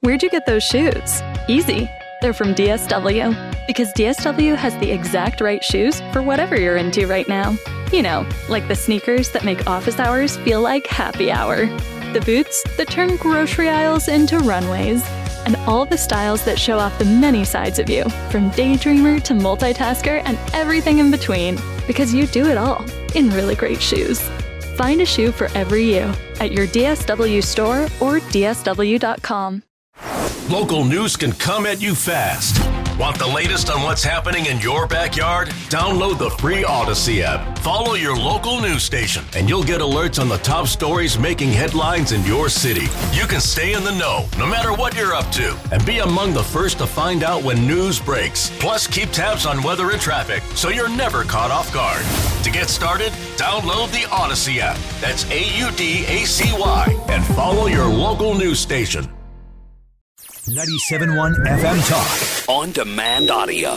Where'd you get those shoes? Easy. They're from DSW. Because DSW has the exact right shoes for whatever you're into right now. You know, like the sneakers that make office hours feel like happy hour. The boots that turn grocery aisles into runways. And all the styles that show off the many sides of you, from daydreamer to multitasker and everything in between. Because you do it all in really great shoes. Find a shoe for every you at your DSW store or DSW.com. Local news can come at you fast. Want the latest on what's happening in your backyard? Download the free Odyssey app. Follow your local news station, and you'll get alerts on the top stories making headlines in your city. You can stay in the know, no matter what you're up to, and be among the first to find out when news breaks. Plus, keep tabs on weather and traffic, so you're never caught off guard. To get started, download the Odyssey app. That's AUDACY, and follow your local news station. 97.1 FM Talk. On demand audio.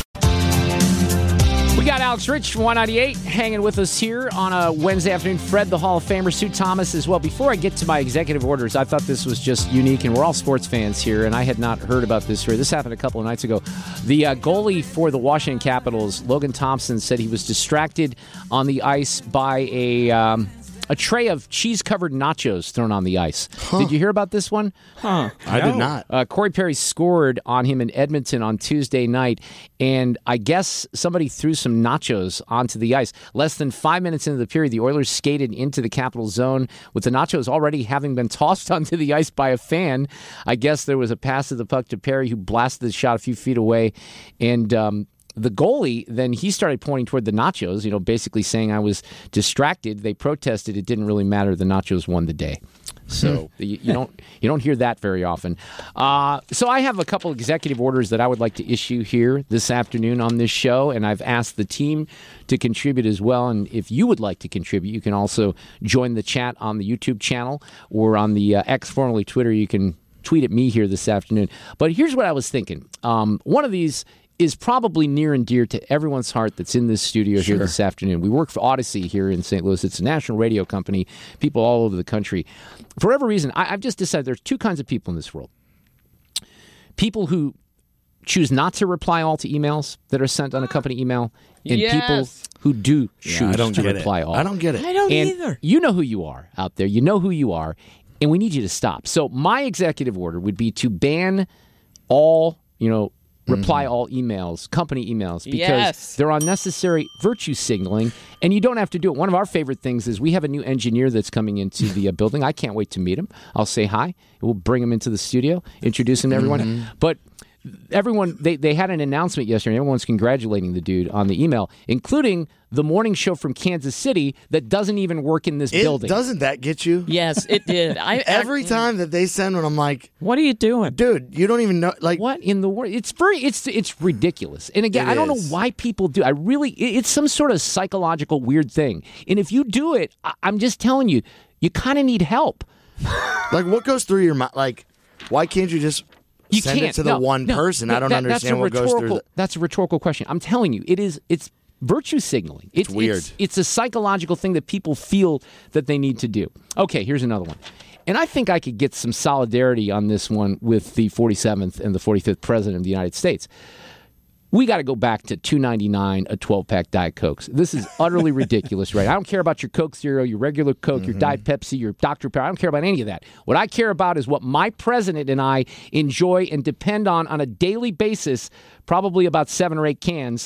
We got Alex Rich from 198 hanging with us here on a Wednesday afternoon. Fred, the Hall of Famer, Sue Thomas as well. Before I get to my executive orders, I thought this was just unique, and we're all sports fans here, and I had not heard about this story. This happened a couple of nights ago. The goalie for the Washington Capitals, Logan Thompson, said he was distracted on the ice by a tray of cheese-covered nachos thrown on the ice. Huh. Did you hear about this one? I did not. Corey Perry scored on him in Edmonton on Tuesday night, and I guess somebody threw some nachos onto the ice. Less than 5 minutes into the period, the Oilers skated into the Capital zone with the nachos already having been tossed onto the ice by a fan. I guess there was a pass of the puck to Perry, who blasted the shot a few feet away, and the goalie, then he started pointing toward the nachos, basically saying I was distracted. They protested. It didn't really matter. The nachos won the day. So you don't hear that very often. So I have a couple executive orders that I would like to issue here this afternoon on this show, and I've asked the team to contribute as well. And if you would like to contribute, you can also join the chat on the YouTube channel or on the X, formerly Twitter. You can tweet at me here this afternoon. But here's what I was thinking. One of these is probably near and dear to everyone's heart that's in this studio here this afternoon. We work for Odyssey here in St. Louis. It's a national radio company, people all over the country. For whatever reason, I've just decided there's two kinds of people in this world. People who choose not to reply all to emails that are sent on a company email, and people who do choose to reply all. I don't get it. I don't either. You know who you are out there. You know who you are, and we need you to stop. So my executive order would be to ban all, reply all emails, company emails, because they're unnecessary virtue signaling, and you don't have to do it. One of our favorite things is we have a new engineer that's coming into the building. I can't wait to meet him. I'll say hi. We'll bring him into the studio, introduce him to everyone. But everyone, they had an announcement yesterday. Everyone's congratulating the dude on the email, including the morning show from Kansas City that doesn't even work in this building. Doesn't that get you? Yes, it did. Every time that they send one, I'm like, what are you doing? Dude, you don't even know. Like, what in the world? It's ridiculous. And again, I don't know why people do. It's some sort of psychological weird thing. And if you do it, I'm just telling you, you kind of need help. Like, what goes through your mind? Like, why can't you just send it to the one person? I don't understand what goes through. That's a rhetorical question. I'm telling you, it's virtue signaling. It's weird. It's a psychological thing that people feel that they need to do. Okay, here's another one. And I think I could get some solidarity on this one with the 47th and the 45th President of the United States. We got to go back to $2.99 a 12-pack Diet Cokes. This is utterly ridiculous, right? I don't care about your Coke Zero, your regular Coke, your Diet Pepsi, your Dr. Pepper. I don't care about any of that. What I care about is what my president and I enjoy and depend on a daily basis, probably about 7 or 8 cans,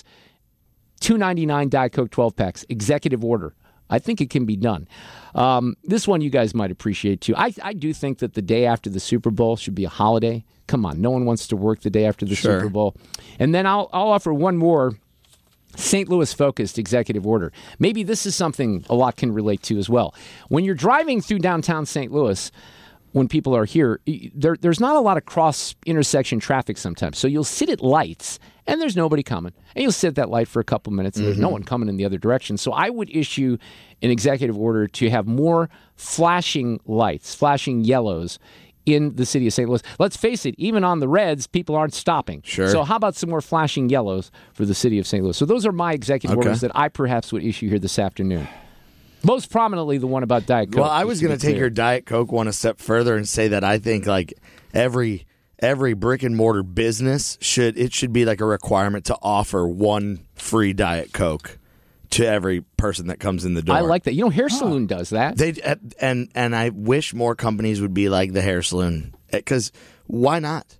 $2.99 Diet Coke 12-packs, executive order. I think it can be done. This one you guys might appreciate, too. I do think that the day after the Super Bowl should be a holiday. Come on, no one wants to work the day after the Super Bowl. And then I'll offer one more St. Louis-focused executive order. Maybe this is something a lot can relate to as well. When you're driving through downtown St. Louis, when people are here, there's not a lot of cross-intersection traffic sometimes. So you'll sit at lights, and there's nobody coming. And you'll sit at that light for a couple minutes, and there's no one coming in the other direction. So I would issue an executive order to have more flashing lights, flashing yellows, in the city of St. Louis. Let's face it, even on the reds, people aren't stopping. Sure. So how about some more flashing yellows for the city of St. Louis? So those are my executive orders that I perhaps would issue here this afternoon. Most prominently, the one about Diet Coke. Well, I was going to take your Diet Coke one a step further and say that I think like every brick and mortar business should be like a requirement to offer one free Diet Coke to every person that comes in the door. I like that. Hair salon does that. And I wish more companies would be like the hair salon, because why not?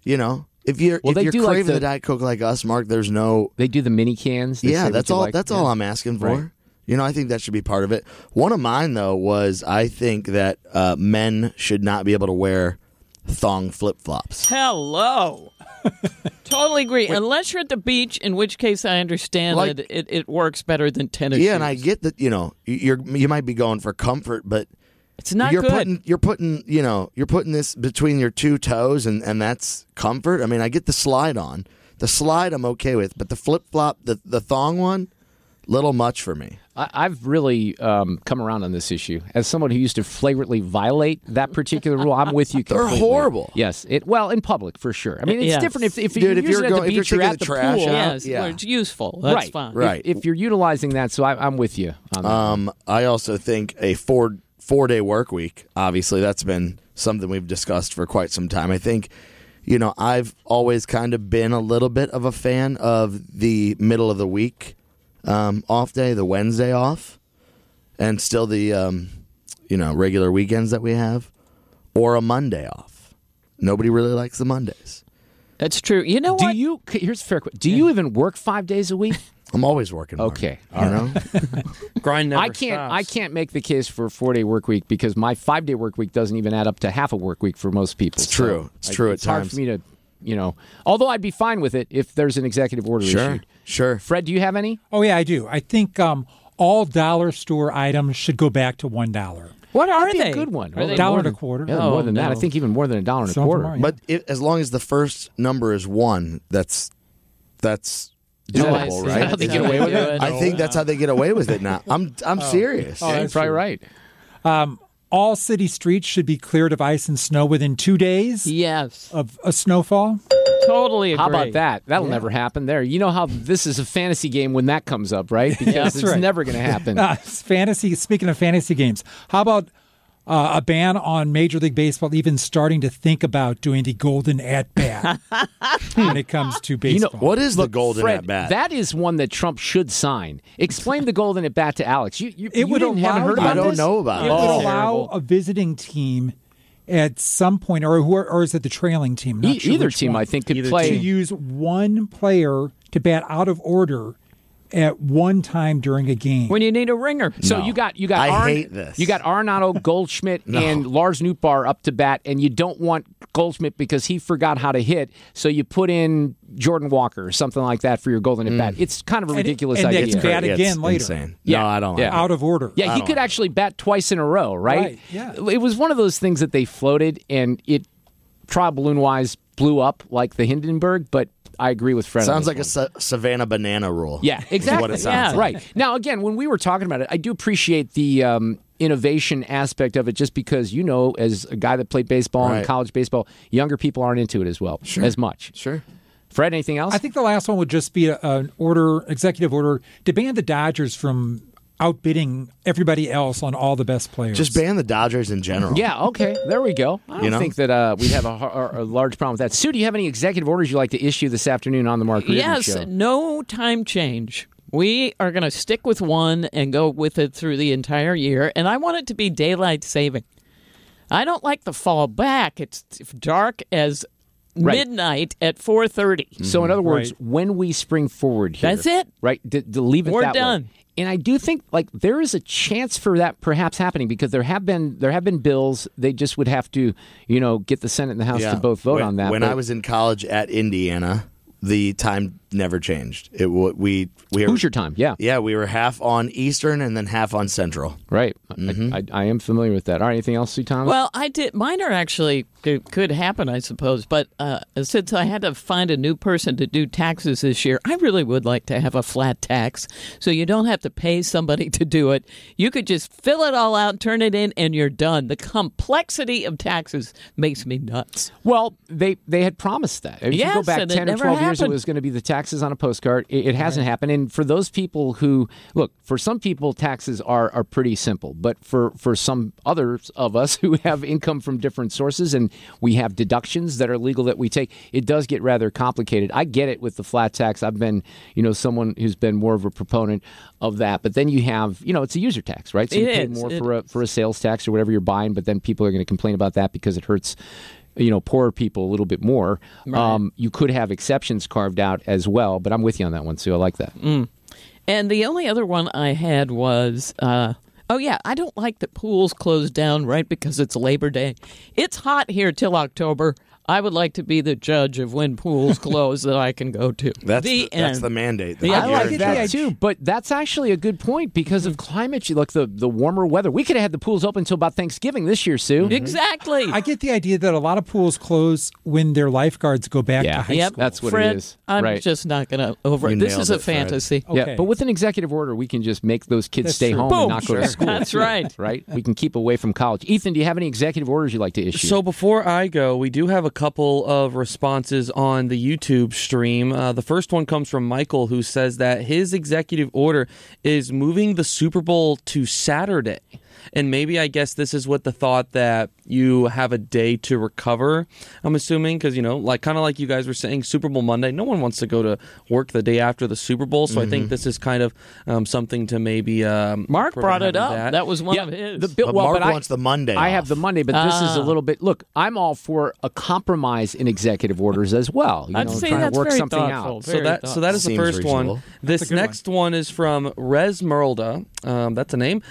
If you're craving the Diet Coke like us, Mark, there's no. They do the mini cans. That's all. That's all I'm asking for. Right. I think that should be part of it. One of mine though was I think that men should not be able to wear thong flip flops. Hello. Totally agree. Unless you're at the beach, in which case I understand that it works better than tennis shoes. Yeah, and I get that. You might be going for comfort, but it's not good. You're putting this between your two toes, and that's comfort. I mean, I get the slide on. The slide I'm okay with, but the flip flop, the thong one, little much for me. I've really come around on this issue. As someone who used to flagrantly violate that particular rule, I'm with you completely. They're horrible. Yes. In public, for sure. I mean, it's different if you're at the beach or at the pool. Yes, where it's useful. That's fine. Right. If you're utilizing that, so I'm with you on that. I also think a four-day work week, obviously, that's been something we've discussed for quite some time. I think, I've always kind of been a little bit of a fan of the middle of the week off day, the Wednesday off, and still the regular weekends that we have, or a Monday off. Nobody really likes the Mondays. That's true. You know what? Here's a fair question. Do you even work 5 days a week? I'm always working. Okay. Grind never I can't make the case for a 4-day work week because my 5-day work week doesn't even add up to half a work week for most people. It's true. It's true at times. It's hard for me to. Although I'd be fine with it if there's an executive order issued. Sure. Fred, do you have any? Oh, yeah, I do. I think all dollar store items should go back to $1. What are That'd they? be a good one. $1.25. Yeah, more than that. I think even more than $1.25. But as long as the first number is 1, that's doable, right? How they get away with it? I think that's how they get away with it now. I'm serious. Yeah, you're probably right. All city streets should be cleared of ice and snow within 2 days of a snowfall. Totally agree. How about that? That'll never happen there. You know how this is a fantasy game when that comes up, right? Because it's never going to happen. Speaking of fantasy games, how about a ban on Major League Baseball even starting to think about doing the golden at-bat when it comes to baseball? What is the golden at-bat? That is one that Trump should sign. Explain the golden at-bat to Alex. You haven't heard about this? I don't know about it. It would allow a visiting team at some point, or is it the trailing team? Not sure either team, I think, could play. To use one player to bat out of order at one time during a game. When you need a ringer. So you got I hate this. You got Arenado, Goldschmidt, and Lars Nootbaar up to bat, and you don't want Goldschmidt because he forgot how to hit, so you put in Jordan Walker or something like that for your golden at bat. It's kind of a ridiculous idea. And they can bat again later. Insane. Yeah. No, I don't like it. Out of order. Yeah, he could actually bat twice in a row, right? Yeah. It was one of those things that they floated, and it, trial balloon-wise, blew up like the Hindenburg, but I agree with Fred. Sounds like a Savannah banana rule. Yeah, exactly. Is what it sounds like. Right. Now, again, when we were talking about it, I do appreciate the innovation aspect of it just because, as a guy that played baseball and college baseball, younger people aren't into it as well, as much. Sure. Fred, anything else? I think the last one would just be an executive order to ban the Dodgers from outbidding everybody else on all the best players. Just ban the Dodgers in general. Yeah, okay. There we go. I don't think that we'd have a large problem with that. Sue, do you have any executive orders you'd like to issue this afternoon on the Mark Reardon Show? Yes, no time change. We are going to stick with one and go with it through the entire year, and I want it to be daylight saving. I don't like the fall back. It's dark as midnight at 4:30. So in other words, when we spring forward here. That's it. Right? To leave it We're that done. way. And I do think there is a chance for that perhaps happening because there have been bills. They just would have to, get the Senate and the House to both vote on that. When I was in college at Indiana, the time never changed. Who's your time? Yeah, we were half on Eastern and then half on Central. Right. I am familiar with that. All right, anything else, Sue Thomas? Well, I did. Mine are actually could happen, I suppose. But since I had to find a new person to do taxes this year, I really would like to have a flat tax, so you don't have to pay somebody to do it. You could just fill it all out, turn it in, and you're done. The complexity of taxes makes me nuts. Well, they had promised that. If you go back 10 or 12 years, it was going to be the tax taxes on a postcard. It hasn't happened. And for those people who, look, for some people, taxes are pretty simple. But for some others of us who have income from different sources and we have deductions that are legal that we take, it does get rather complicated. I get it with the flat tax. I've been, someone who's been more of a proponent of that. But then you have, it's a user tax, right? So you pay more for a sales tax or whatever you're buying, but then people are going to complain about that because it hurts poorer people a little bit more. Right. You could have exceptions carved out as well, but I'm with you on that one, Sue. I like that. And the only other one I had was, I don't like that pools close down right because it's Labor Day. It's hot here till October. I would like to be the judge of when pools close that I can go to. That's the mandate. I like that too, but that's actually a good point because of climate. Look, the warmer weather. We could have had the pools open until about Thanksgiving this year, Sue. Exactly. I get the idea that a lot of pools close when their lifeguards go back to high school. That's what Fred, it is. I'm just not going to This is a fantasy. Okay. Yeah, but with an executive order, we can just make those kids stay home and not go to school. That's right. Right? We can keep away from college. Ethan, do you have any executive orders you'd like to issue? So before I go, we do have a couple of responses on the YouTube stream. The first one comes from Michael, who says that his executive order is moving the Super Bowl to Saturday. And maybe, I guess, this is with the thought that you have a day to recover, I'm assuming, because, kind of like you guys were saying, Super Bowl Monday, no one wants to go to work the day after the Super Bowl. So I think this is kind of something to maybe Mark brought it up. That was one of his. Mark wants the Monday I off. have the Monday, but this is a little bit... Look, I'm all for a compromise in executive orders as well. I'd say trying that's to work very something thoughtful. out. So that is the first reasonable. one. This next one is from Rez Merlda. That's a name.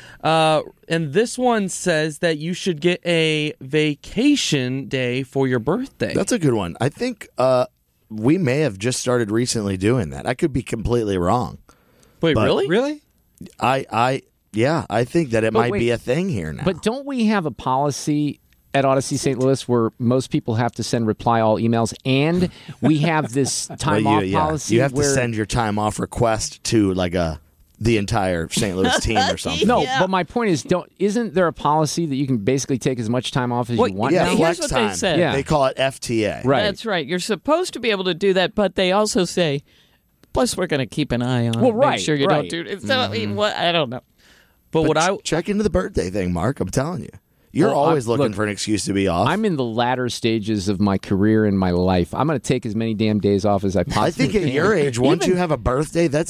And this one says that you should get a vacation day for your birthday. That's a good one. I think we may have just started recently doing that. I could be completely wrong. Wait, but really? Really? I think that it might be a thing here now. But don't we have a policy at Odyssey St. Louis where most people have to send reply all emails, and we have this time off policy? You have to send your time off request to the entire St. Louis team or something. No, but my point is, isn't there a policy that you can basically take as much time off as you want? Yeah, now? flex Here's what time. they said. Yeah. They call it FTA. Right. That's right. You're supposed to be able to do that, but they also say, plus we're going to keep an eye on it. Well, right, Make sure you right. don't do it. So, I mean, I don't know. But check into the birthday thing, Mark. I'm telling you. You're always looking for an excuse to be off. I'm in the latter stages of my career and my life. I'm going to take as many damn days off as I possibly can. I think at your age, once you have a birthday, that's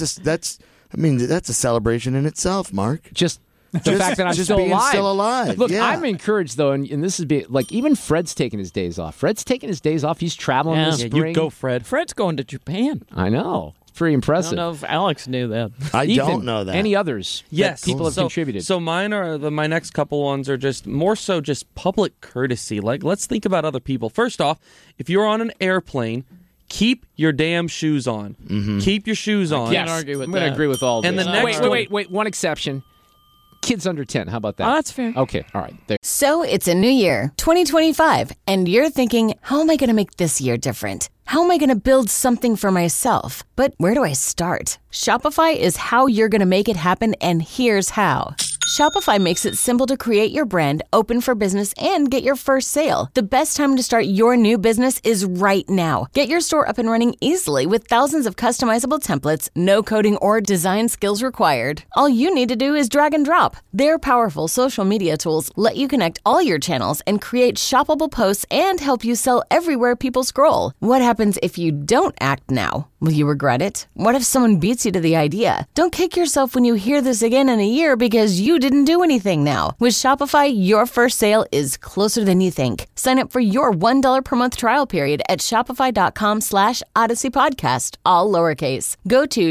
a celebration in itself, Mark. Just the fact that I'm just still being alive. still alive. Look, yeah. I'm encouraged, though, and this is even Fred's taking his days off. Fred's taking his days off. He's traveling this spring. You go, Fred. Fred's going to Japan. I know. It's pretty impressive. I don't know if Alex knew that. I Ethan, don't know that. Any others Yes, that people have contributed? So mine are my next couple ones are just more so just public courtesy. Like, let's think about other people. First off, if you're on an airplane, keep your damn shoes on. Mm-hmm. Keep your shoes on. Can't argue with I'm going to that. agree with all of And this. the next Wait. One exception. Kids under 10. How about that? Oh, that's fair. Okay. All right. There. So it's a new year, 2025, and you're thinking, how am I going to make this year different? How am I going to build something for myself? But where do I start? Shopify is how you're going to make it happen, and here's how. Shopify makes it simple to create your brand, open for business, and get your first sale. The best time to start your new business is right now. Get your store up and running easily with thousands of customizable templates, no coding or design skills required. All you need to do is drag and drop. Their powerful social media tools let you connect all your channels and create shoppable posts and help you sell everywhere people scroll. What happens if you don't act now? Will you regret it? What if someone beats you to the idea? Don't kick yourself when you hear this again in a year because you didn't do anything now. With Shopify, your first sale is closer than you think. Sign up for your $1 per month trial period at shopify.com/Odyssey Podcast, all lowercase. Go to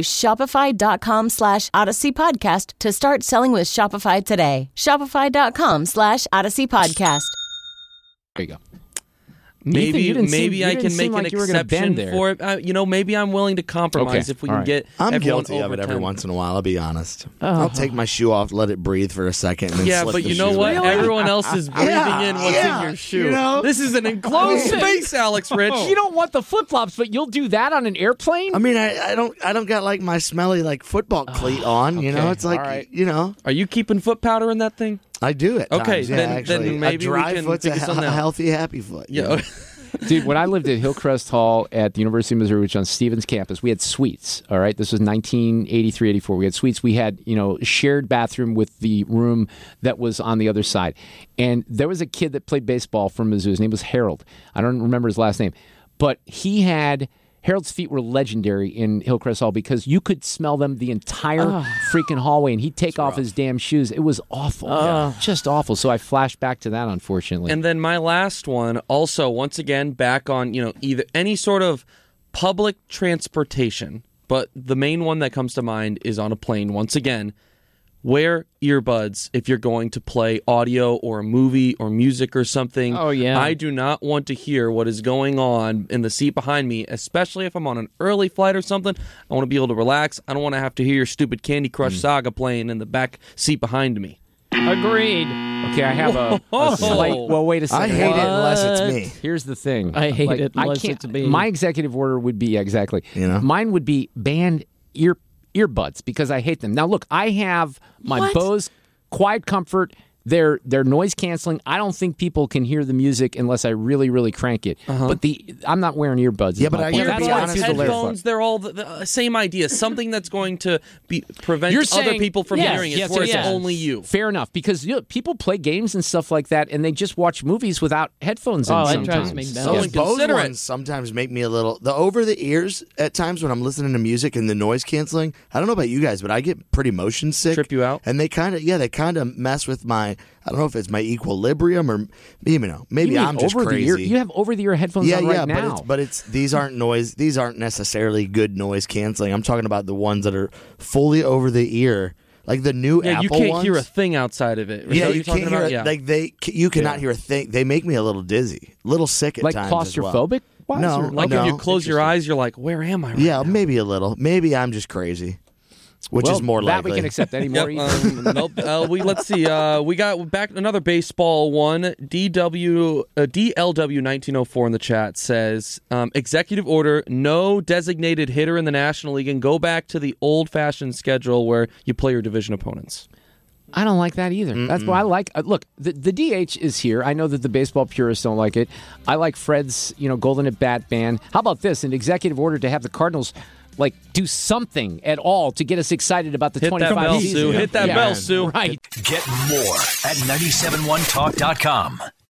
shopify.com/Odyssey Podcast to start selling with Shopify today. Shopify.com/Odyssey Podcast. There you go. Maybe Ethan, maybe I you can didn't make seem an like you were gonna exception bend there. for it. Maybe I'm willing to compromise if we can get I'm everyone guilty of over it every 10. once in a while, I'll be honest. I'll take my shoe off, let it breathe for a second, and then Yeah, slip but the you know shoe what? back. Everyone else is breathing in what's in your shoe. you know? This is an enclosed space, Alex Rich. You don't want the flip flops, but you'll do that on an airplane. I mean, I don't got like my smelly football cleat on. You know, it's like all right. Are you keeping foot powder in that thing? I do it. Okay, times, yeah, then actually. maybe a dry we can foot's figure something a out. healthy, happy foot. Yeah. Dude, when I lived at Hillcrest Hall at the University of Missouri, which is on Stevens campus, we had suites, all right? This was 1983, 84. We had suites. We had, shared bathroom with the room that was on the other side. And there was a kid that played baseball from Mizzou. His name was Harold. I don't remember his last name. But Harold's feet were legendary in Hillcrest Hall because you could smell them the entire freaking hallway, and he'd take off his damn shoes. It was awful. Just awful. So I flashed back to that, unfortunately. And then my last one, also, once again, back on, either any sort of public transportation, but the main one that comes to mind is on a plane. Once again, wear earbuds if you're going to play audio or a movie or music or something. Oh, yeah. I do not want to hear what is going on in the seat behind me, especially if I'm on an early flight or something. I want to be able to relax. I don't want to have to hear your stupid Candy Crush Saga playing in the back seat behind me. Agreed. Okay, I have a slight... Well, wait a second. I hate it unless it's me. Here's the thing. I hate it unless it's me. My executive order would be, exactly. Mine would be ban earbuds because I hate them. Now, look, I have my Bose Quiet Comfort. They're noise canceling. I don't think people can hear the music unless I really, really crank it. But I'm not wearing earbuds. Yeah, but I point. gotta be Earbuds, honest with headphones, they're all the same idea. Something that's going to prevent other people from hearing it, where it's only you. Fair enough, because people play games and stuff like that, and they just watch movies without headphones in that sometimes. drives me nuts. Those Bose ones sometimes make me a little... The over-the-ears at times when I'm listening to music and the noise canceling, I don't know about you guys, but I get pretty motion sick. Trip you out? And they kind of mess with my... I don't know if it's my equilibrium or maybe I'm just crazy. You have over-the-ear headphones on right now. But these aren't necessarily good noise canceling. I'm talking about the ones that are fully over the ear, like the new Apple ones. You can't hear a thing outside of it. Yeah, you can't hear. You cannot hear a thing. They make me a little dizzy, a little sick at like times. Claustrophobic? As well. No, if you close your eyes, you're like, where am I? Now? Maybe a little. Maybe I'm just crazy. Which is more likely. That we can accept any more. Nope. Let's see. We got back another baseball one. DLW 1904 in the chat says, executive order, no designated hitter in the National League, and go back to the old-fashioned schedule where you play your division opponents. I don't like that either. That's why I like... look, the DH is here. I know that the baseball purists don't like it. I like Fred's golden at bat ban. How about this? An executive order to have the Cardinals... do something at all to get us excited about the 25 season. Hit that bell, Sue. Right. Get more at 971talk.com.